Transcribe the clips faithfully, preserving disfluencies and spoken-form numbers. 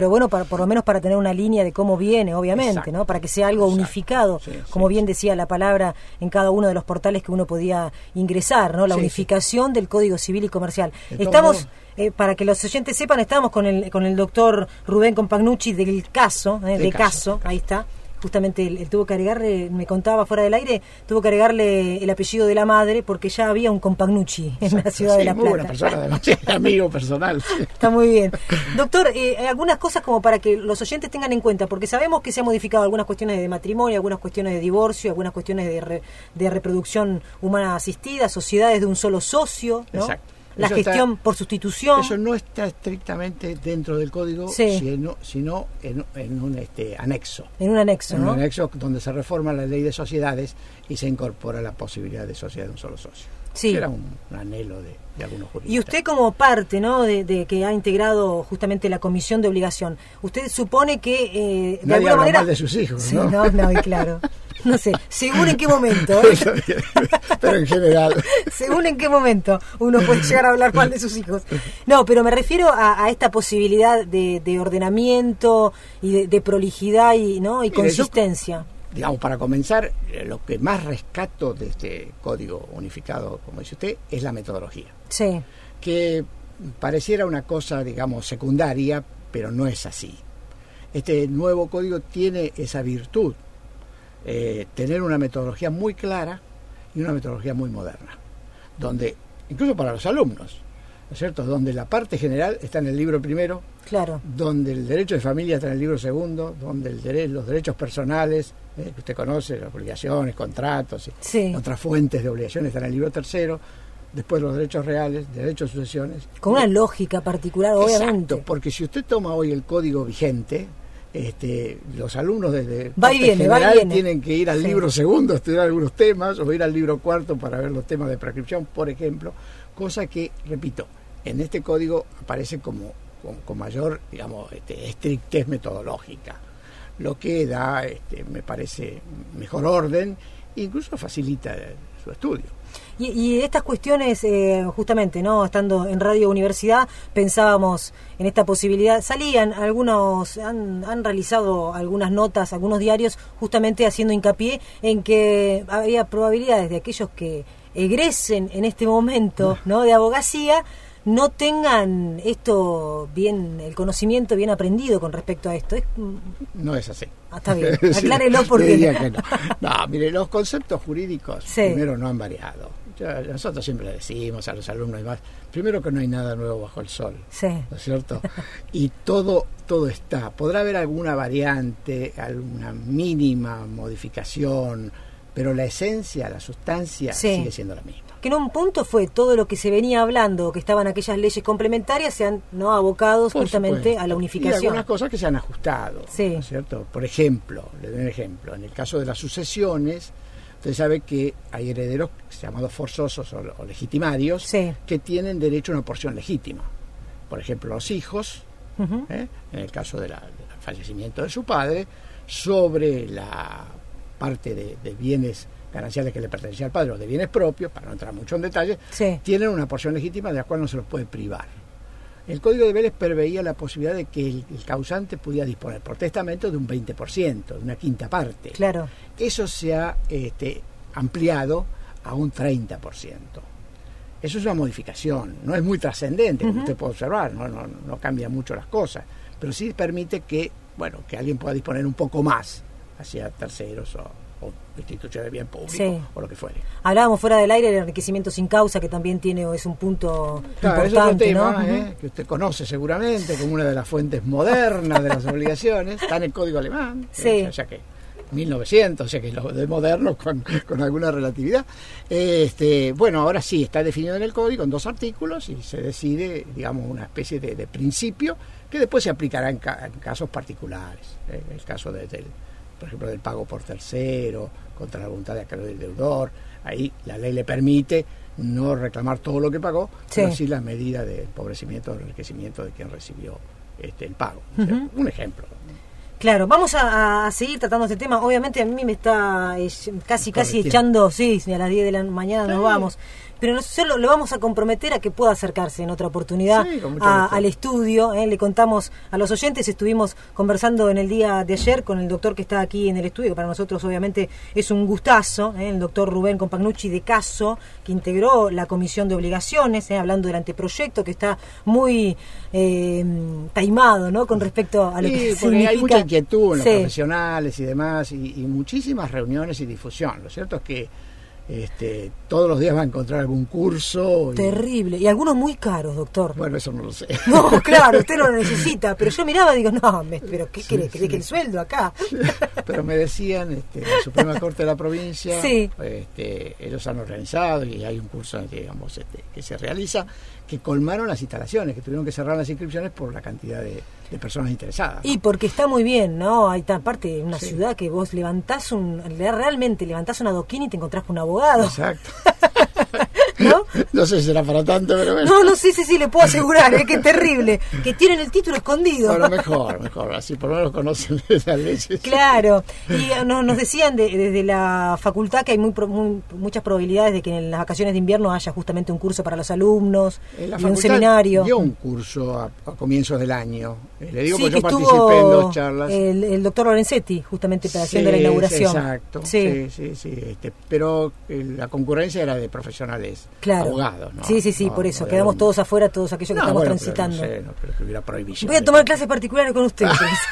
pero bueno, para, por lo menos para tener una línea de cómo viene, obviamente, exacto, ¿no? Para que sea algo exacto, unificado, sí, como sí, bien decía la palabra en cada uno de los portales que uno podía ingresar, ¿no? La sí, unificación sí, del Código Civil y Comercial. Estamos, eh, para que los oyentes sepan, estamos con el con el doctor Rubén Compagnucci del caso, eh, de caso, caso, ahí está. Justamente él, él tuvo que agregarle, me contaba fuera del aire, tuvo que agregarle el apellido de la madre porque ya había un Compagnucci en la ciudad sí, de La Plata. Muy buena persona, además, amigo personal. Sí. Está muy bien. Doctor, eh, algunas cosas como para que los oyentes tengan en cuenta, porque sabemos que se han modificado algunas cuestiones de matrimonio, algunas cuestiones de divorcio, algunas cuestiones de, re, de reproducción humana asistida, sociedades de un solo socio, ¿no? Exacto. La eso gestión está, por sustitución. Eso no está estrictamente dentro del código, sí, sino, sino en, en un este, anexo. En un anexo, En ¿no? un anexo donde se reforma la ley de sociedades y se incorpora la posibilidad de sociedad de un solo socio. Sí. Que era un, un anhelo de, de algunos juristas. Y usted como parte, ¿no?, de, de que ha integrado justamente la comisión de obligación, ¿usted supone que eh, de nadie alguna habla manera mal de sus hijos, sí, ¿no? No, no, y claro. No sé, según en qué momento, ¿eh? Pero en general. Según en qué momento uno puede llegar a hablar mal de sus hijos. No, pero me refiero a, a esta posibilidad de, de ordenamiento y de, de prolijidad y, ¿no? y Mire, consistencia. Yo, digamos, para comenzar, lo que más rescato de este código unificado, como dice usted, es la metodología. Sí. Que pareciera una cosa, digamos, secundaria, pero no es así. Este nuevo código tiene esa virtud. Eh, tener una metodología muy clara y una metodología muy moderna, donde, incluso para los alumnos, ¿no es cierto?, donde la parte general está en el libro primero, claro, donde el derecho de familia está en el libro segundo, donde el dere- los derechos personales, eh, que usted conoce, las obligaciones, contratos, y sí, otras fuentes de obligaciones están en el libro tercero, después los derechos reales, derechos de sucesiones. Con una lógica particular, obviamente. Exacto, porque si usted toma hoy el código vigente, Este, los alumnos desde va y viene, general va y viene. tienen que ir al sí. libro segundo a estudiar algunos temas o ir al libro cuarto para ver los temas de prescripción, por ejemplo, cosa que, repito, en este código aparece como con, con mayor, digamos, este, estrictez metodológica, lo que da, este, me parece, mejor orden e incluso facilita su estudio. Y, y estas cuestiones, eh, justamente, ¿no?, estando en Radio Universidad, pensábamos en esta posibilidad. Salían algunos, han, han realizado algunas notas, algunos diarios, justamente haciendo hincapié en que había probabilidades de aquellos que egresen en este momento, ¿no?, de abogacía, no tengan esto bien, el conocimiento bien aprendido con respecto a esto. Es... No es así. Ah, está bien, aclárelo porque... que no. no, mire, los conceptos jurídicos sí. primero no han variado. Ya, nosotros siempre le decimos a los alumnos y demás, primero que no hay nada nuevo bajo el sol, sí. ¿no es cierto? Y todo, todo está. Podrá haber alguna variante, alguna mínima modificación, pero la esencia, la sustancia sí. sigue siendo la misma. Que en un punto fue todo lo que se venía hablando, que estaban aquellas leyes complementarias, se han no abocados Por justamente supuesto. a la unificación. Y algunas cosas que se han ajustado, sí. ¿no es cierto? Por ejemplo, le doy un ejemplo, en el caso de las sucesiones, usted sabe que hay herederos llamados forzosos o, o legitimarios sí. que tienen derecho a una porción legítima. Por ejemplo, los hijos, uh-huh. ¿eh? en el caso de la, del fallecimiento de su padre, sobre la parte de, de bienes gananciales que le pertenecían al padre o de bienes propios, para no entrar mucho en detalle, sí. tienen una porción legítima de la cual no se los puede privar. El Código de Vélez preveía la posibilidad de que el, el causante pudiera disponer por testamento de un veinte por ciento, de una quinta parte. Claro. Eso se ha este, ampliado a un treinta por ciento. Eso es una modificación, no es muy trascendente, como uh-huh. usted puede observar, ¿no? No, no cambia mucho las cosas, pero sí permite que, bueno, que alguien pueda disponer un poco más hacia terceros o o instituciones de bien público sí. o lo que fuere. Hablábamos fuera del aire del enriquecimiento sin causa, que también tiene es un punto claro, importante, es otro tema, ¿no? ¿eh? Uh-huh. que usted conoce seguramente como una de las fuentes modernas de las obligaciones, está en el Código Alemán, sí. ¿eh? o sea que mil novecientos, o sea que lo de moderno con, con alguna relatividad. Este, bueno, ahora sí está definido en el Código en dos artículos y se decide, digamos, una especie de, de principio que después se aplicará en, ca- en casos particulares, ¿eh? el caso de, del por ejemplo, del pago por tercero, contra la voluntad de acreedor del deudor. Ahí la ley le permite no reclamar todo lo que pagó, sí. pero sí la medida de empobrecimiento o enriquecimiento de quien recibió este, el pago. Uh-huh. O sea, un ejemplo. Claro, vamos a, a seguir tratando este tema. Obviamente a mí me está eh, casi casi echando, sí, a las diez de la mañana nos vamos. Pero nosotros lo vamos a comprometer a que pueda acercarse en otra oportunidad sí, a, al estudio. ¿eh? Le contamos a los oyentes, estuvimos conversando en el día de ayer con el doctor que está aquí en el estudio, que para nosotros obviamente es un gustazo, ¿eh? el doctor Rubén Compagnucci de Caso, que integró la comisión de obligaciones, ¿eh? hablando del anteproyecto, que está muy eh, taimado, ¿no? Con respecto a lo sí, que significa. Hay mucha inquietud en los sí. profesionales y demás, y, y muchísimas reuniones y difusión. Lo cierto es que Este, todos los días va a encontrar algún curso. Y... Terrible. Y algunos muy caros, doctor. Bueno, eso no lo sé. No, claro, usted no lo necesita. Pero yo miraba y digo, no, me, pero ¿qué sí, quiere? ¿Cree sí. que el sueldo acá? Pero me decían, este, la Suprema Corte de la Provincia, sí. este, ellos han organizado y hay un curso, digamos, este, que se realiza, que colmaron las instalaciones, que tuvieron que cerrar las inscripciones por la cantidad de, de personas interesadas, ¿no? Y porque está muy bien, ¿no? Hay tan parte de una sí. ciudad que vos levantás un, realmente levantás un adoquín y te encontrás con un abogado. Exacto. ¿No? No sé si será para tanto, pero bueno. No, no, sí, sí, sí, le puedo asegurar, es ¿eh? que es terrible, que tienen el título escondido. Bueno, mejor, mejor, así por lo menos conocen esas leyes. Claro, y no, nos decían de, desde la facultad que hay muy, muy muchas probabilidades de que en las vacaciones de invierno haya justamente un curso para los alumnos, la y un seminario. Dio un curso a, a comienzos del año, le digo sí, porque yo participé en dos charlas. El, el doctor Lorenzetti, justamente para sí, haciendo la inauguración. Exacto, sí, sí, sí, sí este, pero eh, la concurrencia era de profesionales. Claro. Abogados, ¿no? Sí, sí, sí, no, por eso, no quedamos todos afuera, todos aquellos que no, estamos bueno, transitando. Pero no sé, no, pero que hubiera prohibición. Voy a tomar clases particulares con ustedes.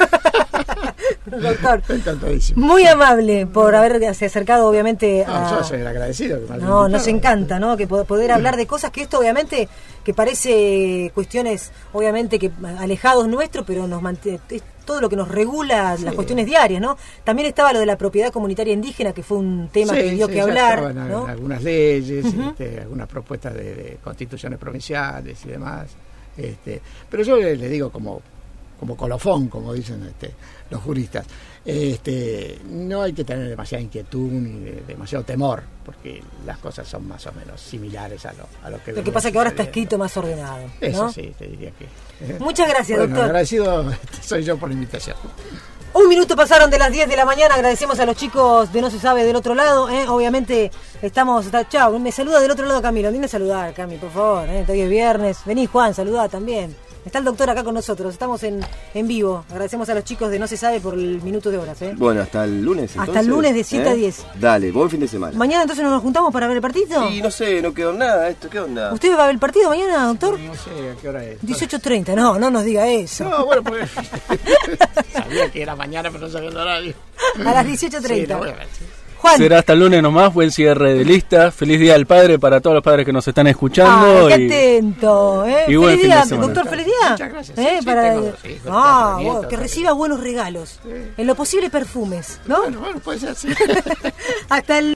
Doctor, encantadísimo. Muy amable por haberse acercado, obviamente, a... No, yo soy el agradecido. Que me no, nos encanta, ¿no? Que poder hablar de cosas que esto, obviamente, que parece cuestiones, obviamente, que alejados nuestros, pero nos mantiene... todo lo que nos regula sí. las cuestiones diarias, ¿no? También estaba lo de la propiedad comunitaria indígena, que fue un tema sí, que dio sí, que hablar, ¿no? Algunas leyes, uh-huh. este, algunas propuestas de, de constituciones provinciales y demás. Este, pero yo le, le digo como, como colofón, como dicen este, los juristas, este, no hay que tener demasiada inquietud ni de, demasiado temor, porque las cosas son más o menos similares a lo, a lo que... Lo que pasa es que ahora está escrito más ordenado, ¿no? Eso sí, te diría que... Eh. Muchas gracias, bueno, doctor. Agradecido soy yo por la invitación. Un minuto pasaron de las diez de la mañana, agradecemos a los chicos de No Se Sabe del otro lado, ¿eh? Obviamente estamos... Está, chao, me saluda del otro lado Camilo, dime saludar, Cami, por favor, ¿eh? Hoy es viernes, vení Juan, saludá también. Está el doctor acá con nosotros, estamos en, en vivo. Agradecemos a los chicos de No Se Sabe por el minuto de horas, ¿eh? Bueno, hasta el lunes entonces. Hasta el lunes de siete ¿eh? a diez. Dale, buen fin de semana. ¿Mañana entonces nos juntamos para ver el partido? Sí, no sé, no quedó nada esto, ¿qué onda? ¿Usted va a ver el partido mañana, doctor? Sí, no sé, ¿a qué hora es? dieciocho treinta, no, no nos diga eso. No, bueno, pues... sabía que era mañana, pero no sabía el horario. A las dieciocho treinta. Sí, no, bueno, sí. Juan. Será hasta el lunes nomás, buen cierre de lista. Feliz Día del Padre para todos los padres que nos están escuchando. Ah, qué y, atento, ¿eh? Y feliz día, de doctor, feliz día. Muchas gracias. ¿Eh? Sí, para... sí, tengo, sí, ah, nietos, bueno, que sí. reciba buenos regalos. Sí. En lo posible perfumes, ¿no? Bueno, bueno, puede ser así. Hasta el